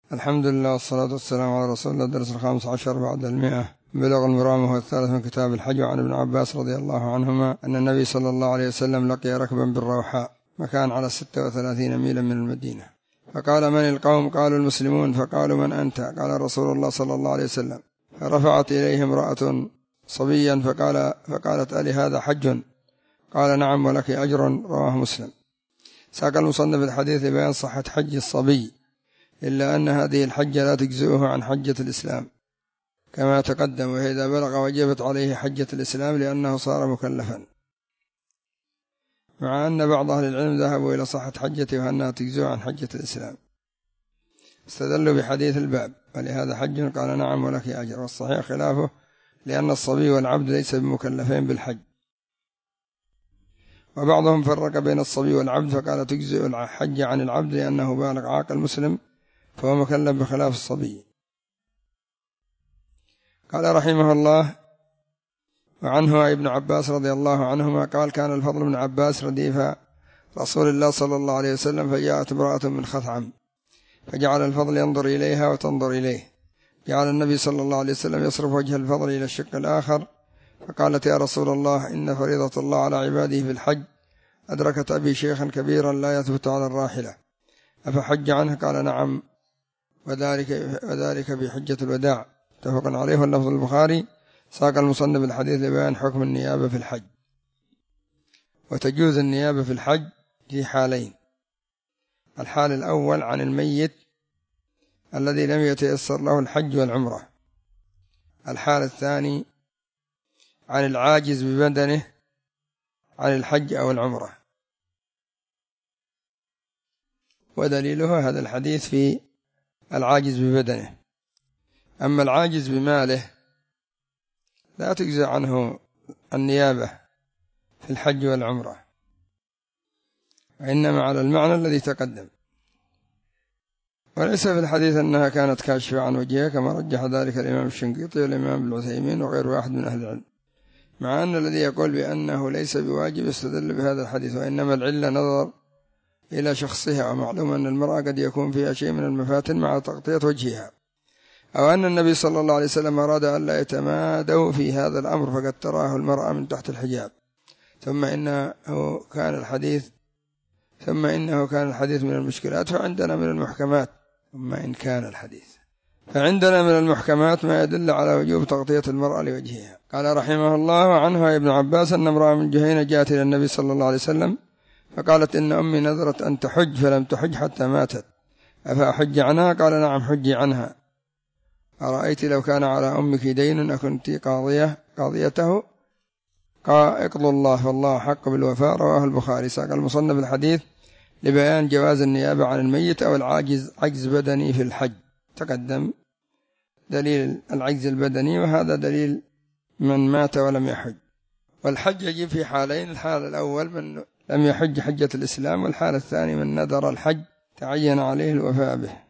الحمد لله والصلاة والسلام على رسول الله. درس 15 بعد 100. بلغ المرام وهو الثالث من كتاب الحج. وعن ابن عباس رضي الله عنهما أن النبي صلى الله عليه وسلم لقي ركبا بالروحاء مكان على 36 ميلا من المدينة، فقال: من القوم؟ قالوا: المسلمون. فقالوا: من أنت؟ قال: رسول الله صلى الله عليه وسلم. فرفعت إليه امرأة صبيا فقالت: ألي هذا حج؟ قال: نعم ولك أجر. رواه مسلم. ساق المصنف الحديث بيان صحة حج الصبي، إلا أن هذه الحجة لا تجزئه عن حجة الإسلام كما تقدم، وإذا بلغ وجبت عليه حجة الإسلام لأنه صار مكلفا، مع أن بعض أهل العلم ذهبوا إلى صحة حجته وأنها تجزئه عن حجة الإسلام، استدلوا بحديث الباب: ولهذا حج؟ قال: نعم ولك أجر. والصحيح خلافه، لأن الصبي والعبد ليس بمكلفين بالحج. وبعضهم فرق بين الصبي والعبد فقال: تجزئ الحج عن العبد لأنه بالغ عاقل مسلم فهو مكلف بخلاف الصبي. قال رحمه الله: وعنه ابن عباس رضي الله عنهما قال: كان الفضل بن عباس رديف رسول الله صلى الله عليه وسلم، فجاءت امرأة من خثعم فجعل الفضل ينظر إليها وتنظر إليه، جعل النبي صلى الله عليه وسلم يصرف وجه الفضل إلى الشق الآخر، فقالت: يا رسول الله، إن فريضة الله على عباده في الحج أدركت أبي شيخا كبيرا لا يثبت على الراحلة، أفحج عنه؟ قال: نعم، وذلك بحجة الوداع. متفق عليه. واللفظ البخاري. ساق المصنف الحديث لبيان حكم النيابة في الحج. وتجوز النيابة في الحج في حالين: الحال الأول عن الميت الذي لم يتيسر له الحج والعمرة، الحال الثاني عن العاجز ببدنه عن الحج أو العمرة. ودليله هذا الحديث في العاجز ببدنه. أما العاجز بماله لا تجزى عنه النيابة في الحج والعمرة، وإنما على المعنى الذي تقدم. وليس في الحديث أنها كانت كاشفة عن وجهها كما رجح ذلك الإمام الشنقيطي والإمام ابن عثيمين وغير واحد من أهل العلم، مع أن الذي يقول بأنه ليس بواجب يستدل بهذا الحديث، وإنما العلة نظر إلى شخصها. ومعلوم أن المرأة قد يكون فيها شيء من المفاتن مع تغطية وجهها، أو أن النبي صلى الله عليه وسلم أراد أن لا يتمادوا في هذا الأمر فقد تراه المرأة من تحت الحجاب. ثم إنه كان الحديث من المشكلات، فعندنا من المحكمات ما يدل على وجوب تغطية المرأة لوجهها. قال رحمه الله: وعنه ابن عباس أن امرأة من جهينة جاءت إلى النبي صلى الله عليه وسلم فقالت: إن أمي نذرت أن تحج فلم تحج حتى ماتت، أفأحج عنها؟ قال: نعم حجي عنها. أرأيت لو كان على أمك دين أكنت قاضيته؟ اقض الله فالله حق بالوفاء. رواه البخاري. ساق المصنف الحديث لبيان جواز النيابة عن الميت أو العاجز عجز بدني في الحج. تقدم دليل العجز البدني، وهذا دليل من مات ولم يحج. والحج يجب في حالين: الحال الأول من لم يحج حجة الإسلام، والحال الثاني من نذر الحج تعين عليه الوفاء به.